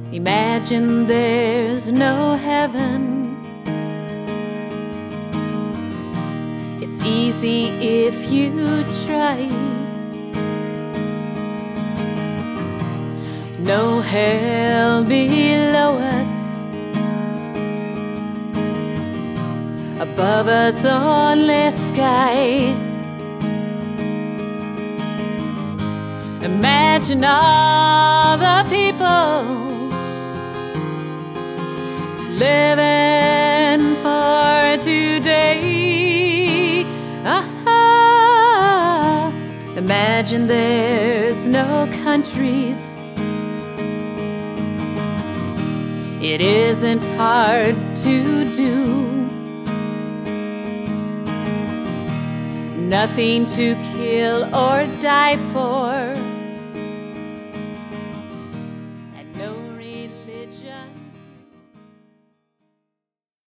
Imagine there's no heaven. It's easy if you try. No hell below us, above us only sky. Imagine all the people living for today. Imagine there's no countries. It isn't hard to do. Nothing to kill or die for.